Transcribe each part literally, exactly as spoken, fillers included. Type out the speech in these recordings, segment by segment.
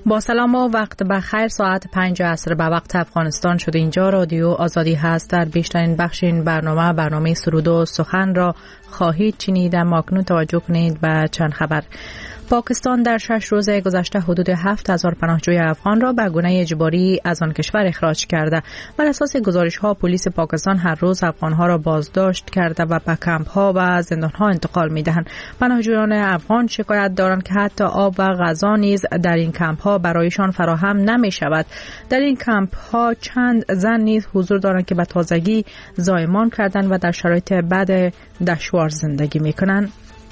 با سلام و وقت بخیر. ساعت پنج عصر به وقت افغانستان شده. اینجا رادیو آزادی هست. در بیشترین بخش این برنامه برنامه سرود و سخن را خواهید شنید. اما اکنون توجه کنید به چند خبر. پاکستان در شش روز گذشته حدود هفت هزار پناهجوی افغان را به گونه اجباری از آن کشور اخراج کرده. بر اساس گزارش‌ها پلیس پاکستان هر روز افغان‌ها را بازداشت کرده و به کمپ‌ها و زندان‌ها انتقال می‌دهند. پناهجویان افغان شکایت دارند که حتی آب و غذا نیز در این کمپ‌ها برایشان فراهم نمی‌شود. در این کمپ‌ها چند زن نیز حضور دارند که به تازگی زایمان کردند و در شرایط بد دشوار زندگی می‌کنند.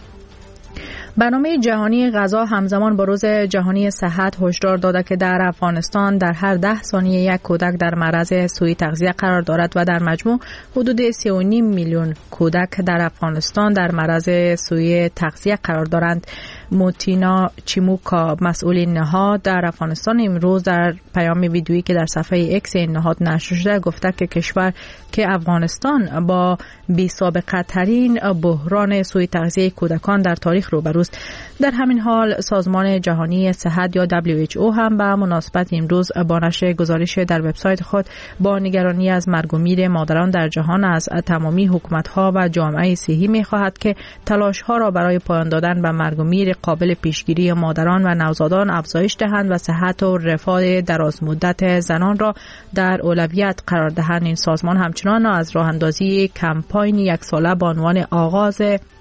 برنامه جهانی غذا همزمان با روز جهانی صحت هشدار داده که در افغانستان در هر ده ثانیه یک کودک در معرض سوء تغذیه قرار دارد و در مجموع حدود سه و نیم میلیون کودک در افغانستان در معرض سوء تغذیه قرار دارند. موتینا چیموکا مسئول این نهاد در افغانستان امروز در پیام ویدیویی که در صفحه اکس این نهاد نشر شده گفته که کشور که افغانستان با بی سابقه ترین بحران سوء تغذیه کودکان در تاریخ روبروست. در همین حال سازمان جهانی صحت یا دبلیو اچ او هم به مناسبت امروز با نشر گزارش در وبسایت خود با نگرانی از مرگ و میر مادران در جهان از تمامی حکومت‌ها و جامعه صحی می‌خواهد که تلاش‌ها را برای پایان دادن به مرگ و میر قابل پیشگیری مادران و نوزادان افزایش دهند و صحت و رفاه درازمدت زنان را در اولویت قرار دهند. این سازمان همچنان از راه اندازی کمپاین یک ساله با عنوان آغاز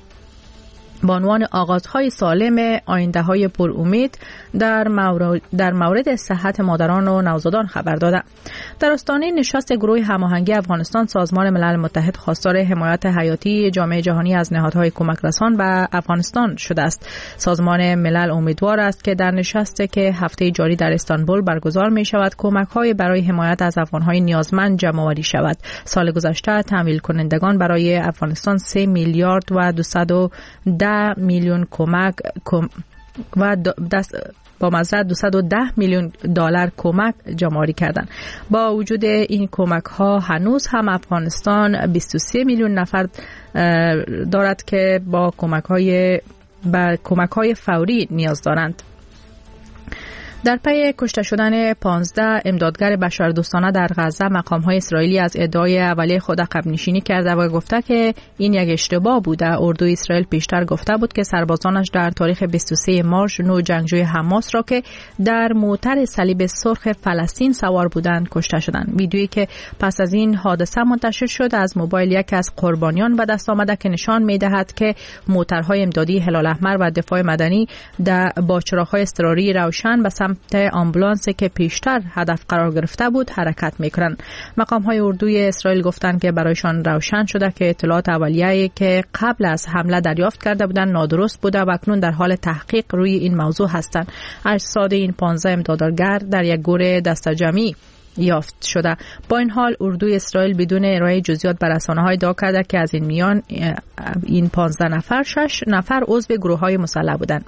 با عنوان آغازهای سالم آینده‌های پر امید در مورد در مورد صحت مادران و نوزادان خبر داده. در آستانه نشست گروه هماهنگی افغانستان سازمان ملل متحد خواستار حمایت حیاتی جامعه جهانی از نهادهای کمک رسان به افغانستان شده است. سازمان ملل امیدوار است که در نشستی که هفته جاری در استانبول برگزار می شود کمک‌های برای حمایت از افغان‌های نیازمند جمع‌آوری شود. سال گذشته تمویل کنندگان برای افغانستان سه میلیارد و دویست و ده میلیون کمک کم و دست با مزرعه دویست و ده میلیون دلار کمک جمع‌آوری کردند. با وجود این کمک ها هنوز هم افغانستان بیست و سه میلیون نفر دارد که با کمک های با کمک های فوری نیاز دارند. در پی کشته شدن پانزده امدادگر بشردوستانه در غزه مقام‌های اسرائیلی از ادعای اولیه خود عقب نشینی کرده و گفته که این یک اشتباه بوده. اردوی اسرائیل پیشتر گفته بود که سربازانش در تاریخ بیست و سه مارس نو جنگجوی حماس را که در موتر صلیب سرخ فلسطین سوار بودند کشته شدند. ویدیویی که پس از این حادثه منتشر شد از موبایل یک از قربانیان به دست آمده که نشان می‌دهد که موترهای امدادی هلال احمر و دفاع مدنی در با چراغ‌های اضطراری روشن به سمت آمبولانسی که پیشتر هدف قرار گرفته بود حرکت میکنند. مقام‌های اردوی اسرائیل گفتند که برایشان روشن شده که اطلاعات اولیه‌ای که قبل از حمله دریافت کرده بودند نادرست بوده و اکنون در حال تحقیق روی این موضوع هستند. اجساد این پانزده امدادگر در یک گور دسته‌جمعی یافت شده. با این حال اردوی اسرائیل بدون ارائه جزئیات به رسانه‌ها ادعا کرده که از این میان این پانزده نفر شش نفر عضو گروه‌های مسلح بودند.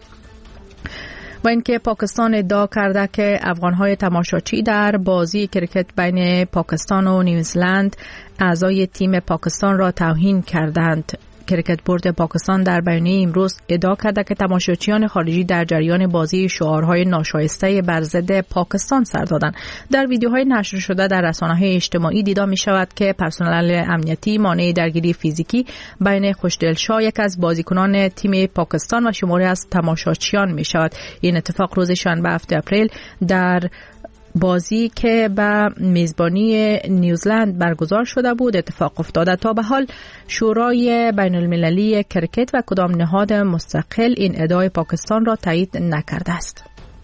و اینکه پاکستان ادعا کرده که افغان‌های تماشاچی در بازی کرکت بین پاکستان و نیوزلند اعضای تیم پاکستان را توهین کردند. کرکت بورد پاکستان در بیانیه امروز ادعا کرده که تماشاچیان خارجی در جریان بازی شعارهای ناشایسته بر ضد پاکستان سر دادند. در ویدیوهای نشر شده در رسانه‌های اجتماعی دیده می شود که پرسنل امنیتی مانع درگیری فیزیکی بین خوشدلشاه یک از بازیکنان تیم پاکستان و شماری از تماشاچیان می شود. این اتفاق روز شنبه هفتم اپریل در بازی که به میزبانی نیوزلند برگزار شده بود اتفاق افتاده. تا به حال شورای بین المللی کرکت و کدام نهاد مستقل این ادعای پاکستان را تایید نکرده است.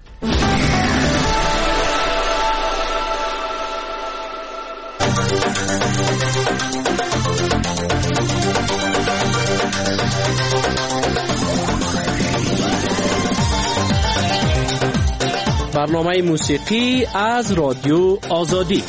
برنامه موسیقی از رادیو آزادی.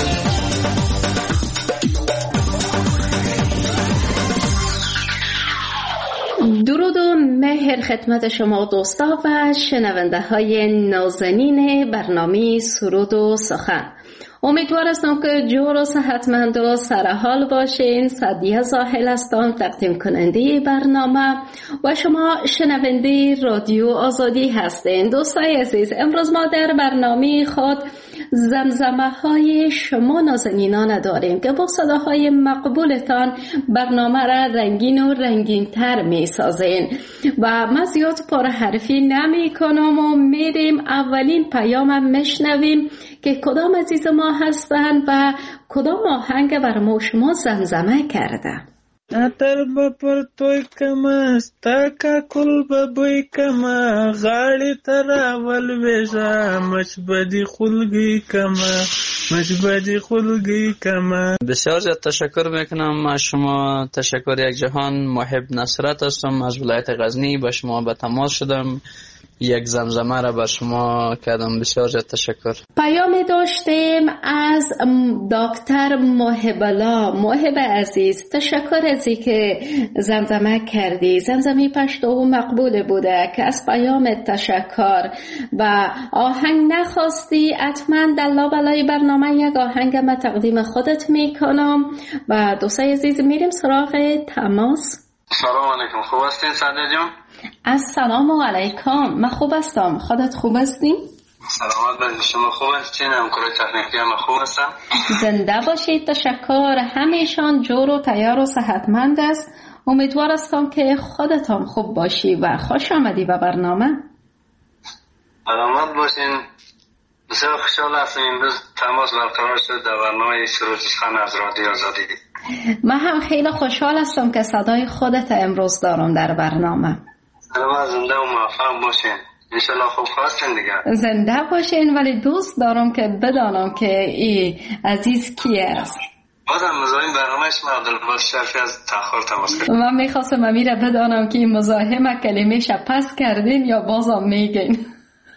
درود و مهر خدمت شما دوستا و شنونده های نازنین برنامه سرود و سخن. امیدوار هستم که جور و صحتمند و سرحال باشین. سعدیه زاهل هستم، تقدیم کننده برنامه و شما شنونده رادیو آزادی هستین. دوستای عزیز، امروز ما در برنامه خود زمزمه های شما نازنینان داریم که با صداهای مقبولتان برنامه را رنگین و رنگین تر می سازین و من زیاد پرحرفی نمی کنم و میریم اولین پیام مشنویم که کدام عزیز ما هستن و کدام آهنگ بر ما شما زمزمه کرده. اتر بپر توی کما ستاکا کل ببوی کما غاڑی تراول ویزا مجبدی خلگی کما مجبدی خلگی کما. بسیار زیاد تشکر میکنم از شما. تشکر یک جهان. محب نصرت هستم از ولایت غزنی. با شما به تماس شدم، یک زمزمه را بر شما کردم. بسیار زیاد تشکر. پیامی داشتیم از دکتر محب الله. محب عزیز، تشکر از اینکه زمزمه کردی. زمزمه پشتو مقبول بوده که از پیام تشکر و آهنگ نخواستی. حتما در لابلای برنامه یک آهنگ ما تقدیم خودت میکنم و دوستای عزیز میریم سراغ تماس. سلام علیکم، خوب هستین سعدیه جان؟ السلام علیکم، من خوب هستم. خودت خوب هستی؟ سلامت باشید. شما خوب هستین؟ همکار تکنیکی هم خوب هستم. زنده باشید. تشکر. همیشان جور و تیار و صحتمند است. امیدوار هستم که خودت هم خوب باشی و خوش آمدی به برنامه. سلامت باشین. بسیار خوشحال هستم امروز تماس برقرار شد در برنامه سرود سخن از رادیو آزادی. من هم خیلی خوشحال هستم که صدای خودت امروز دارم در برنامه. سلامت، زنده و موفق باشین. انشالله خوب هستین دیگه. زنده باشین، ولی دوست دارم که بدانم که این عزیز کی است. بازم مزاحم برنامه شما عبدالباسط شرفی از تأخیر تماس گرفتم. من میخواستم امیره بدانم که این مزاحم کلمه پس کردین یا بازم میگین.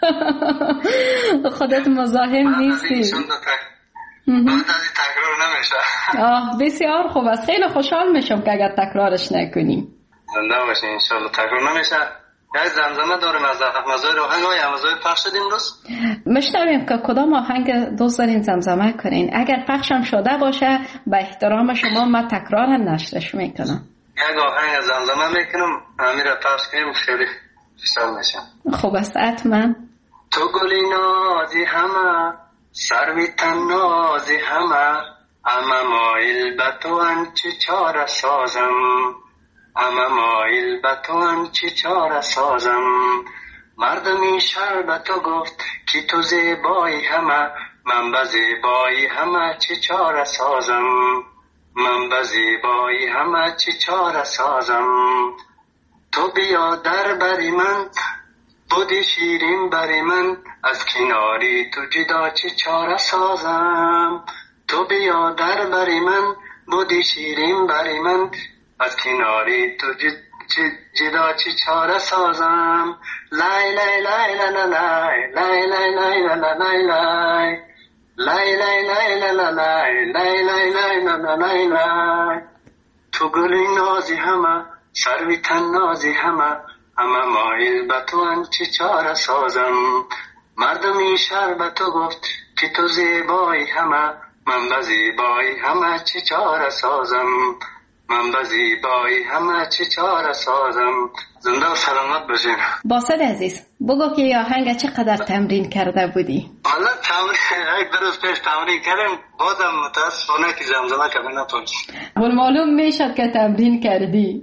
خودت مزاحم نیستی. بعد از این تکرار نمیشه. آه بسیار خوب است. خیلی خوشحال میشم که اگر تکرارش نکنیم. زنده باشین انشالله تکرار نمیشه. یک زمزمه داریم از احمزای آهنگ های احمزای پخش شدیم امروز. مشتریم که کدام آهنگ دوست دارین زمزمه کنین. اگر پخشم شده باشه به احترام شما من تکرار نشرش میکنم. یک آهنگ زمزمه میکنم امیر پخش کنیم خیلی خوشحال میشم. خوب است حتما. تو گلی نازی همه سروی تن نازی همه اما مایل به تو انچه چاره سازم اما مایل به تو انچه چاره سازم مردمی شر به تو گفت که تو زیبایی همه من به زیبایی همه چه چاره سازم من به زیبایی همه چه چاره سازم تو بیا در بری من بودی شیرین بری من از کناری تو جدا چه چاره سازم تو بیا در بری من بودی شیرین بری من از کناری تو جدا چه چاره سازم لای لای لای لای لای لای لای لای لای لای لای لای لای لای لای لای لای لای لای تو گلی نازی همه سروی تن نازی همه اما مایل به تو انچه چاره سازم مردمی شهر به تو گفت که تو زیبایی همه من به زیبایی همه چه چاره سازم من به زیبایی همه چه چاره سازم. زنده و سلامت باشین. باسط عزیز بگو که یه آهنگ چقدر تمرین کرده بودی؟ حالا تمرین یک دو روز پیش تمرین کردم بازم متاسفانه که زمزمه کردن نتونستم. ولی معلوم میشد که تمرین کردی.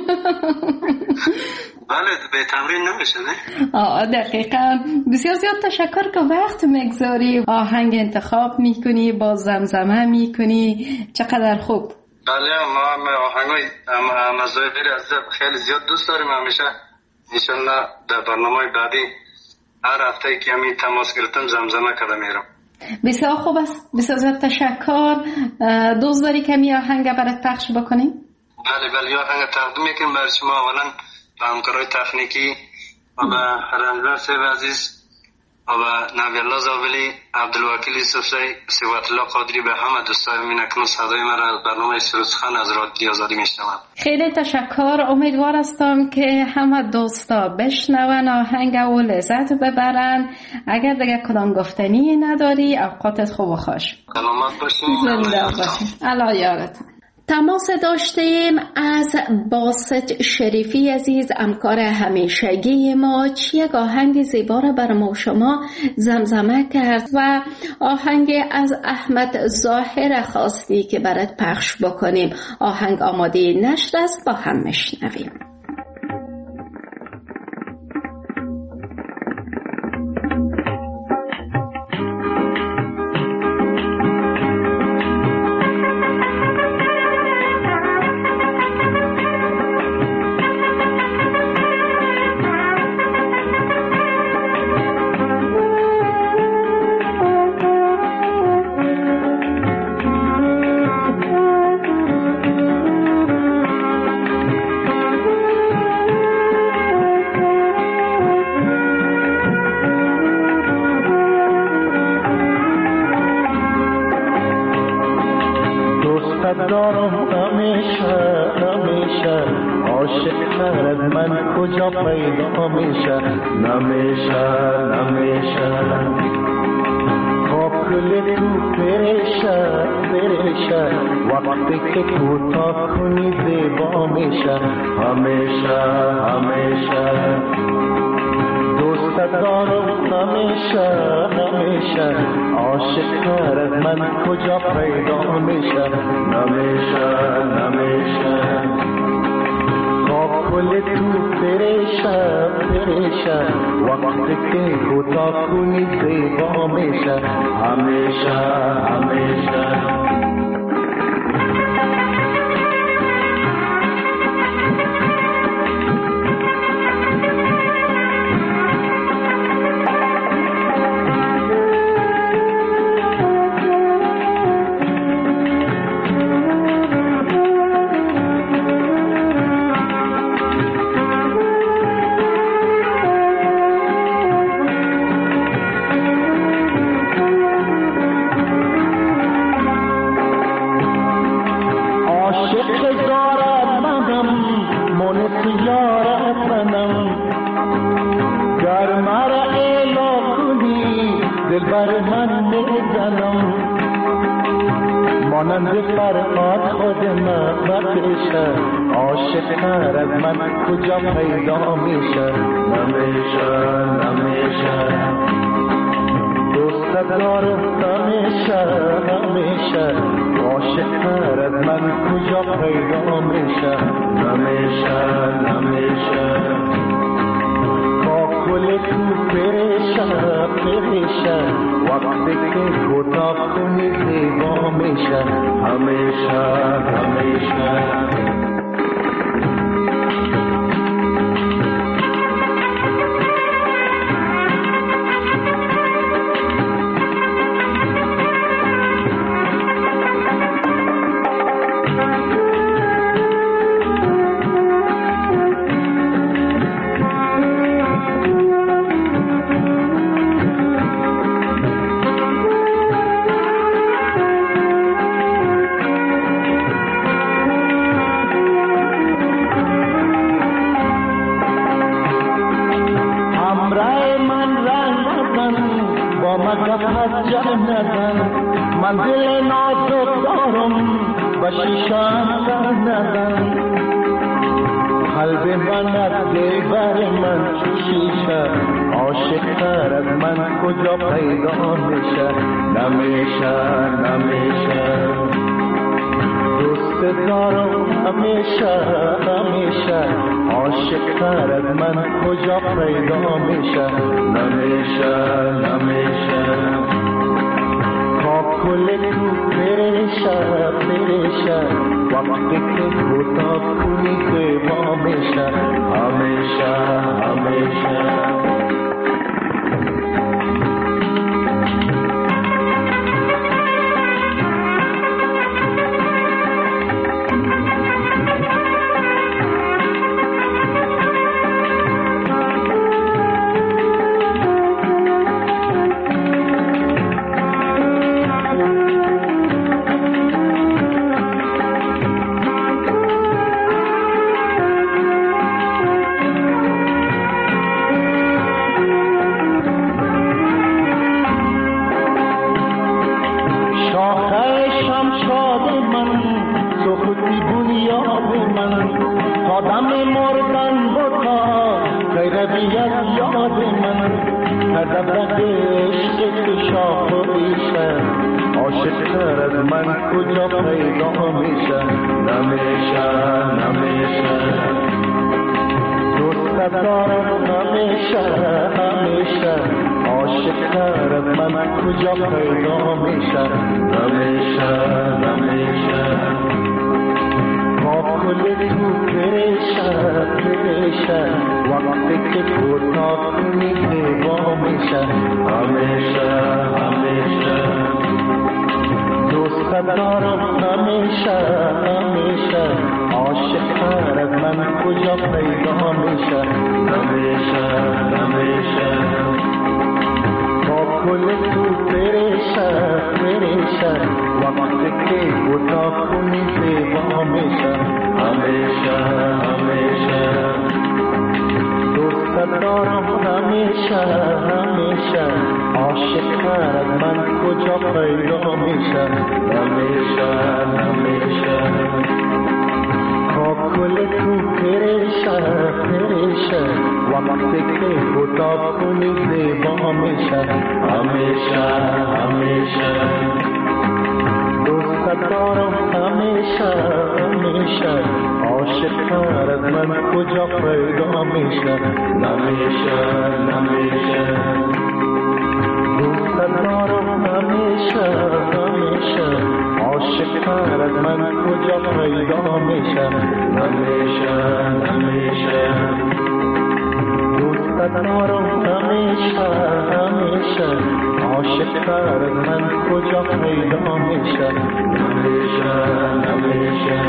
بله به تمرین نمیشه نه؟ آه دقیقا. بسیار زیاد تشکر که وقت میگذاری آهنگ انتخاب میکنی با زمزمه میکنی. چقدر خوب. بله ما آهنگای مزایای از خیلی زیاد دوست داریم. همیشه انشالله در برنامه بعدی هر هفته که همین تماس گرفتم زمزمه کرده میرم. بسیار خوب است. بسیار زیاد تشکر. دوست داری که می آهنگ برات پخش بکنیم؟ بله بله آهنگ تقدیم میکنم برای شما اولا به همکارای تکنیکی و به رنجبر صاحب عزیز و نبی الله زابلی، عبدالوکیل یوسفزی، صفت الله قادری به همه دوستای من اکنون صدای من از برنامه سرود سخن از رادیو آزادی میشنوند. خیلی تشکر. امیدوار هستم که همه دوستا بشنون آهنگ و لذت ببرن. اگر دیگه کدام گفتنی نداری اوقاتت خوب و خوش. سلامت باشین. زنده باشین. الله یارتون. تماس داشتیم از باسط شریفی عزیز، همکار همیشگی ما. یک آهنگ زیبا را بر ما شما زمزمه کرد و آهنگ از احمد ظاهر خواستی که برات پخش بکنیم. آهنگ آماده نشر است، با هم میشنویم. یاد من تا دم مردن بتا غیر بیاد یاد من هدف عشق که شاخ و بیشه عاشق تر از من کجا پیدا میشه نمیشه نمیشه دوست دارم نمیشه نمیشه عاشق تر از من کجا پیدا میشه نمیشه نمیشه با کل تو پریشه پریشه وقتی که کوتاه کنی زیبا میشه همیشه همیشه دوست دارم همیشه همیشه عاشق تر از من کجا پیدا میشه همیشه همیشه با کل تو پریشه پریشه وقتی که کوتاه کنی زیبا میشه همیشه همیشه دوست دارم همیشه همیشه عاشق تر از من کجا پیدا میشه همیشه همیشه با کل تو پریشه پریشه وقتی که خدا کنی زیبا میشه همیشه همیشه دوست دارم همیشه همیشه عاشق تر از من کجا پیدا میشه نمیشه نمیشه دوست دارم همیشه همیشه عاشق تر از من کجا پیدا میشه نمیشه نمیشه دوست دارم همیشه همیشه عاشق تر از من کجا پیدا میشه نمیشه نمیشه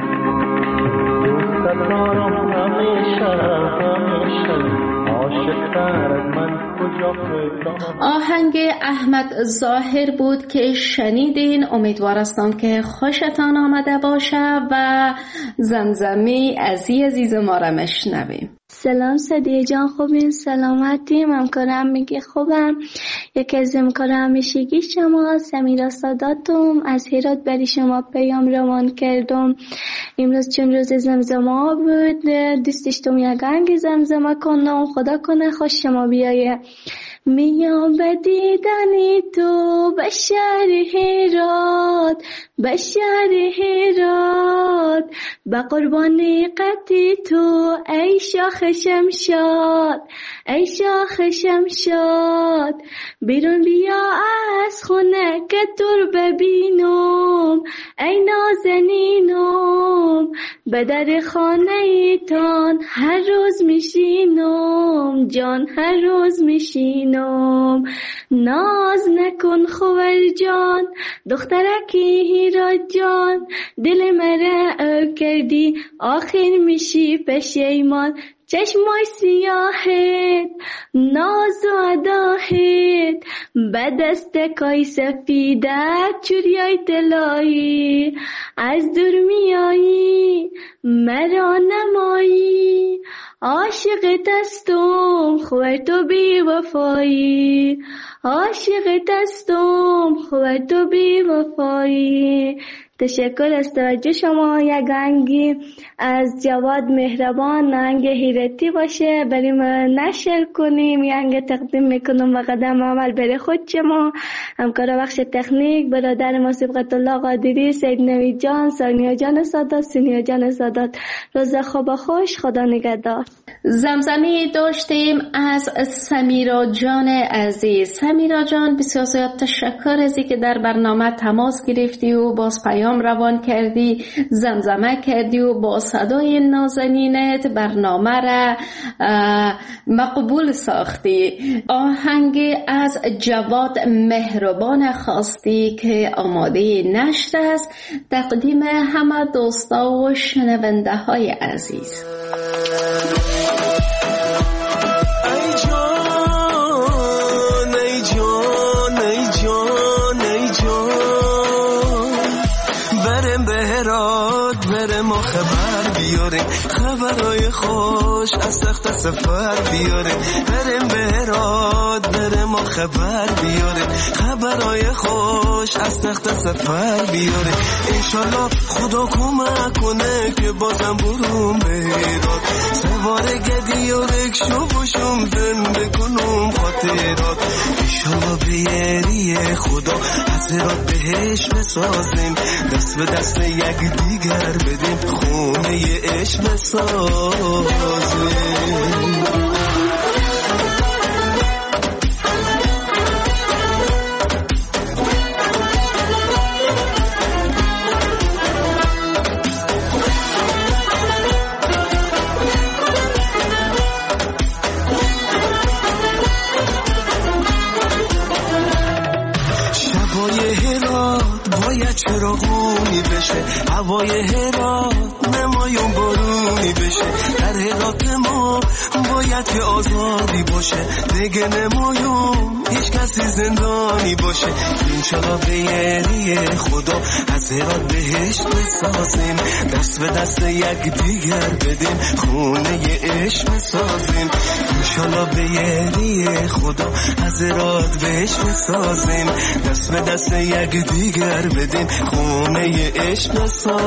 دوست دارم همیشه همیشه عاشق تر از من کجا پیدا میشه. آهنگ احمد ظاهر بود که شنیدین. امیدوار هستم که خوشتان آمده باشه و زمزمه عزیز عزیز ما را مشنویم. سلام صدیه جان، خوبین؟ سلامتی؟ همکارم میگه خوبم. یکی از همکار همیشگی شما سمیرا ساداتم از هرات برای شما پیام روان کردم. امروز چون روز زمزمه بود دوست داشتم یک آهنگ زمزمه کنم. خدا کنه خوش شما بیایه. میام به دیدن تو به شهر هرات به شهر هرات به قربانی قد تو ای شاخ شمشاد ای شاخ شمشاد بیرون بیا از خونه که تو ببینم ای نازنینم به در خانه ایتان هر روز میشینم جان هر روز میشینم. ناز نکن خوار جان دخترکی هیرات جان دل مرا ار کردی آخر میشی پشیمان. چشمای سیاهت ناز و اداهت به دست کای سفیدت چوریای طلایی از دور میایی مرا نمایی. عاشقت هستم خوار تو بی وفایی عاشقت هستم خوار تو بی وفایی. تشکر از توجه شما. یک آهنگی از جواد مهربان آهنگ هیرتی باشه بریم نشر کنیم. یک آهنگ تقدیم میکنم و قدم عمل بره خود شما. همکار بخش تکنیک برادر ما صبغت الله قادری، سید نوید جان، سانیا جان سادات، سینیا جان سادات. روز خوب خوش، خدا نگهدار. زمزمه داشتیم از سمیرا جان عزیز. سمیرا جان بسیار زیاد تشکر از اینکه در برنامه تماس گرفتی و باز پیام روان کردی، زمزمه کردی و با صدای نازنینت برنامه را مقبول ساختی. آهنگ از جواد مهربان خواستی که آماده نشر است. تقدیم همه دوستا و شنونده های عزیز. خبرای خوش از تخت سفر بیاره بریم بهراد بریم و خبر بیاره خبرای خوش از تخت سفر بیاره انشالله خدا کمک کنه که بازم برون بهراد سوار گدی و رکشو باشم زنده کنم خاطرات ایشالا بیاری خدا حضرات بهش بسازیم دست به دست یک دیگر بدیم خونه عشق بسازیم چراغونی بشه هوای هرات نمایون بارونی بشه در هرات ما باید که آزادی باشه دیگه نمایون هیچ کسی زندانی باشه انشالله بیاری خدا از هرات بهش بسازیم دست به دست یک دیگر بدیم خونه عشق بسازیم انشالله بیاری خدا از هرات بهش بسازیم دست به دست یک دیگر بدیم خونه عشق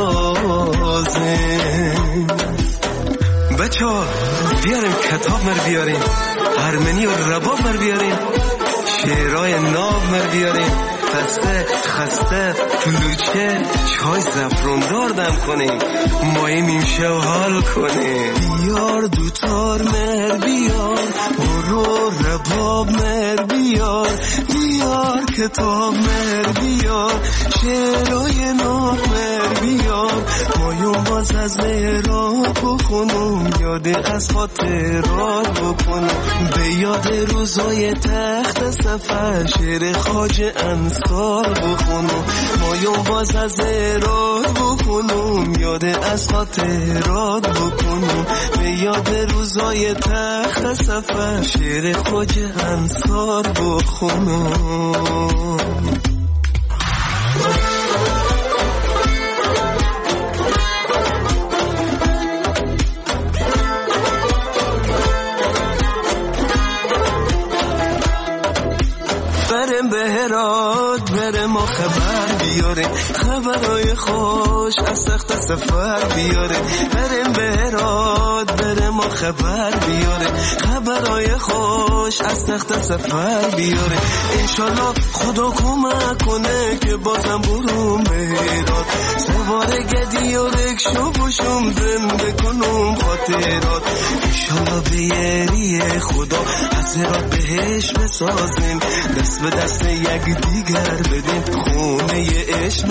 بسازیم بچه ها بیاریم کتاب مر بیاریم هرمنی و رباب مر بیاریم شعرهای ناب مر بیاریم خسته خسته کلوچه چای زفروندار دم کنیم مایی میشه و حال کنیم بیار دوتار مر بیار برو رباب مر بیار بیار کتاب مر بیار شعرهای ناب مر بیار مایون باز از مهراب بخونم یاد از خاطرات بکنم به یاد روزای تخت سفر شعر خواجه انصار بخونم مایون باز از مهراب بخونم یاد از خاطرات بکنم به یاد روزای تخت سفر شعر خواجه انصار بخونم برم به هرات برم و خبر بیاره خبرهای خوش از تخت سفر بیاره برم به هرات برم و خبر بیاره خبرهای خوش از تخت سفر بیاره انشالله خدا کمک کنه که بازم برون به هرات سوار گدی و رکشو باشم زنده کنم خاطرات انشالله بیاری خدا از هرات بهش بسازیم دست به دست یک دیگر بدیم خونه عشق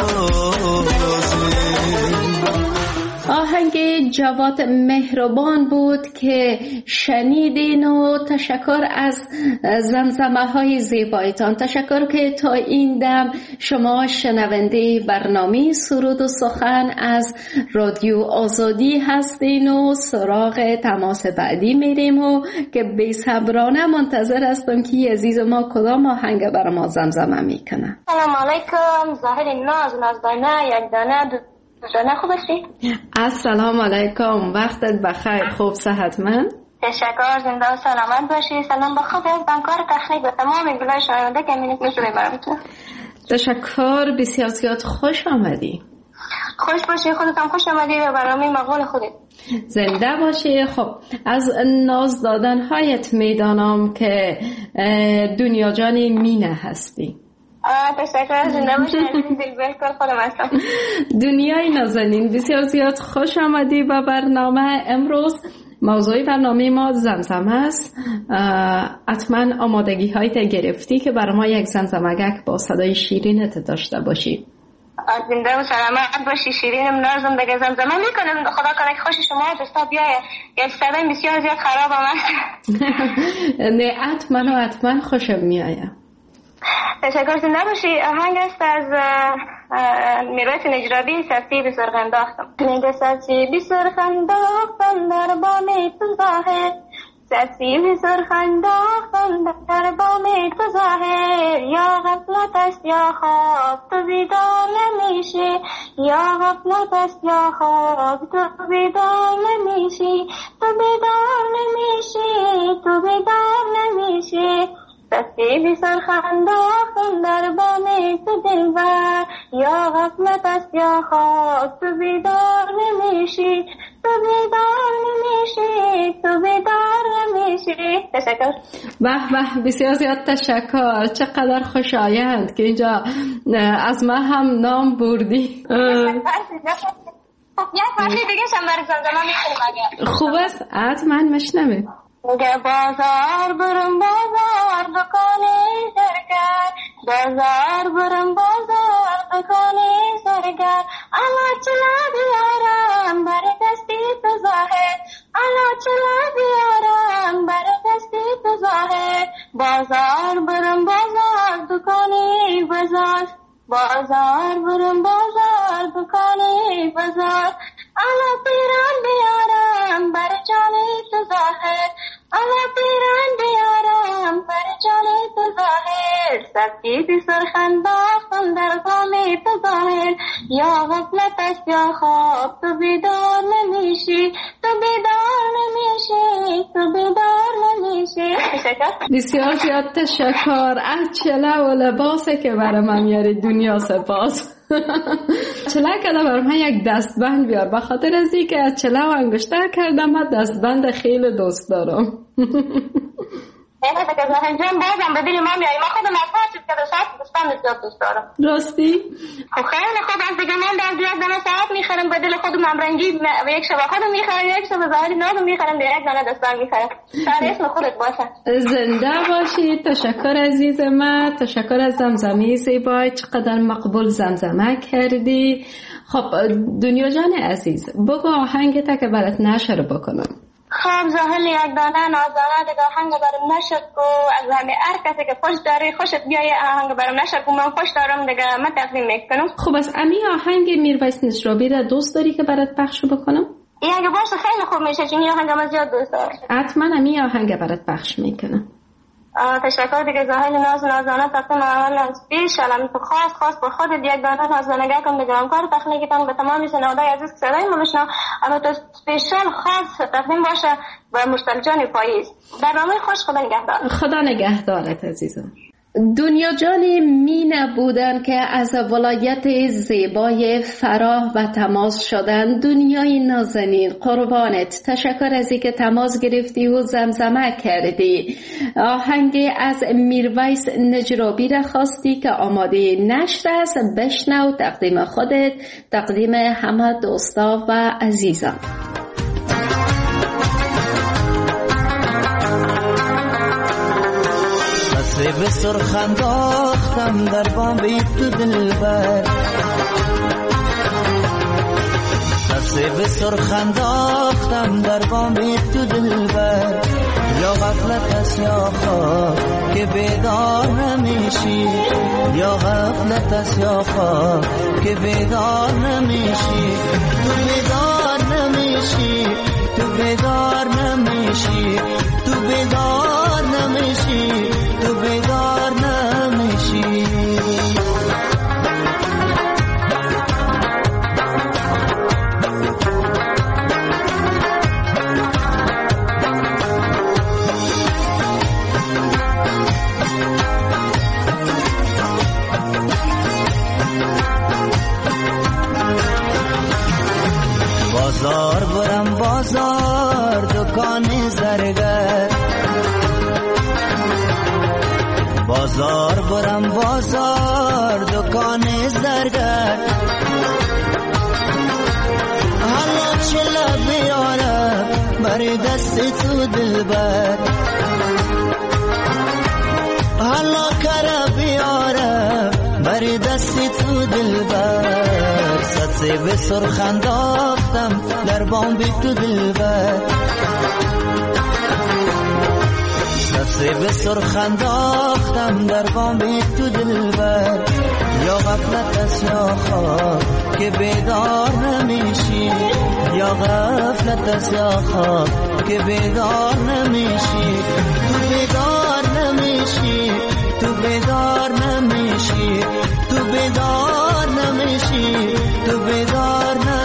بسازیم. آهنگ جواد مهربان بود که شنیدین و تشکر از زمزمه های زیبایتان. تشکر که تا این دم شما شنونده برنامه سرود و سخن از رادیو آزادی هستین و سراغ تماس بعدی میریم و که بی‌صبرانه منتظر هستم که عزیز ما کدام آهنگ برای ما زمزمه میکنه. سلام علیکم، ظاهر ناز نازدانه یک دانه دو جانه خوب هستی؟ السلام علیکم، وقتت بخیر، خوب صحتمند؟ تشکر، زنده و سلامت باشی. سلام به خود بانکار تخنیک و تمام گلای شنونده که مینک میشوری برامتون. تشکر، بسیار زیاد خوش آمدی. خوش باشی، خودت هم خوش آمدی به برنامه مقال خودت. زنده باشی. خب از ناز دادن هایت میدانم که دنیا جان مینه هستی. آه تشکر، زنده باشی. بالکل خودم هستم. دنیای نازنین، بسیار زیاد خوش آمدی به برنامه امروز. موضوع برنامه ما زمزمه است. حتما آمادگی هایت گرفتی که برای ما یک زمزمگک با صدای شیرینت داشته باشی. زنده و سلامت باشی. شیرینم نازم دیگه زمزمه میکنم. خدا کنه که خوش شما دوستا بیایه. یک صدای بسیار زیاد خراب آمد. نه حتما و حتما خوشم میایه. تشکر، زنده باشی. آهنگ است از میرویس نجرابی، سرسی بی سرخنداختم. میگه سرسی بی سرخنداختم در بام تو ظاهر، سرسی بی سرخنداختم در بام تو ظاهر، یا غفلت است یا خواب تو بیدار نمیشی، یا غفلت است یا خواب تو بیدار نمیشی، تو بیدار نمیشی، تو بیدار نمیشی. سرسی بی سرخنداختم در بام تو دلبر، یا غفلت است یا خواب تو بیدار نمیشی. نمیشی تو بیدار نمیشی تو بیدار نمیشی. تشکر. به به بسیار زیاد تشکر. چقدر خوشایند که اینجا از ما هم نام بردی. خب یک وقتی دیگه شم برای زمزمه میکنیم اگر خوب است. حتما مشنویم. میگه بازار برم بازار دکانی زرگر بازار برم بازار دکانی زرگر اما چلا بیارم برای دستی تو ظاهر اما چلا بیارم برای دستی تو ظاهر بازار برم بازار دکانی بازار بازار برم بازار دکانی بازار اما پیران بیارم برای جانی تو ظاهر اما پیران بیارم برای جانی تو ظاهر سبکی بی سرخنداختم در غامی تو ظاهر یا غفلت است یا خواب تو بیدار نمیشی تو بیدار نمیشی تو بیدار نمیشی. بسیار زیاد تشکر. از چله و لباسه که برای من میاری دنیا سپاس. چله کده برای من یک دستبند بیار به خاطر از این که از چله و انگشتر کردم. من دستبند خیلی دوست دارم. اینه که زهنجان بازم به دل ما میایی. ما خودم از هر چیز که داشت دستبند زیاد دوست دارم. راستی؟ خب خیلی خوب است دیگه. من در دیگه دانه ساعت میخرم به دل خودم همرنگی و یک شبه خودم میخرم یک شبه ظاهری نازم میخرم به یک دانه دستبند میخرم. سر اسم خودت باشه. زنده باشی. تشکر عزیز من. تشکر از زمزمه زیبای. چقدر مقبول زمزمه کردی. خب دنیا جان عزیز بگو آهنگت که برات نشر بکنم. خب زاهل یک دانه نازانه دیگه آهنگ برام نشد کو از همه هر کسی که خوش داری خوشت بیایه آهنگ برام نشد کو من خوش دارم دیگه من تقدیم میکنم. خب از امی آهنگ میرویس نشرابی را دوست داری که برات پخش بکنم؟ این اگه باشه خیلی خوب میشه چون این آهنگ من زیاد دوست دارم. حتما امی آهنگ برات پخش میکنم. تشکر دیگه زاهل ناز نازانه تقدیم اول از پیش الان تو خاص خاص به خودت یک دانه نازانگه کن بگرام کار تخلیقتان به تمامی شنوندای عزیز که صدای ما بشنو اما تو سپیشال خاص تقدیم باشه و مرسل جان پاییز. برنامه خوش. خدا نگهدار. خدا نگهدارت عزیزم. دنیا جان مینه بودن که از ولایت زیبای فراه و تماس شدن. دنیای نازنین قربانت. تشکر از اینکه تماس گرفتی و زمزمه کردی. آهنگ از میرویس نجرابی را خواستی که آماده نشر است. بشنو. تقدیم خودت، تقدیم همه دوستا و عزیزان. به سرخ انداختم در بام تو دلبر دسته به سرخ انداختم در بام تو دلبر یا غفلت است یا خواب که بیدار نمیشی یا غفلت است یا خواب که بیدار نمیشی تو بیدار نمیشی تو بیدار نمیشی تو بیدار نمیشی تو بیدار نمیشی. بازار برم بازار دکان زرگر بازار برم بازار دکان زرگر حالا چلا بیارم بر دست تو دلبر حالا کرا بیارم بر دست تو دلبر سطح به سرخ انداختم در بام تو دلبر سطح به سرخ انداختم در بام تو دلبر یا غفلت است یا خواب که بیدار نمیشی یا غفلت است یا خواب که بیدار نمیشی تو بیدار نمیشی تو بیدار نمیشی تو بیدار نمیشی تو بیدار نمیشی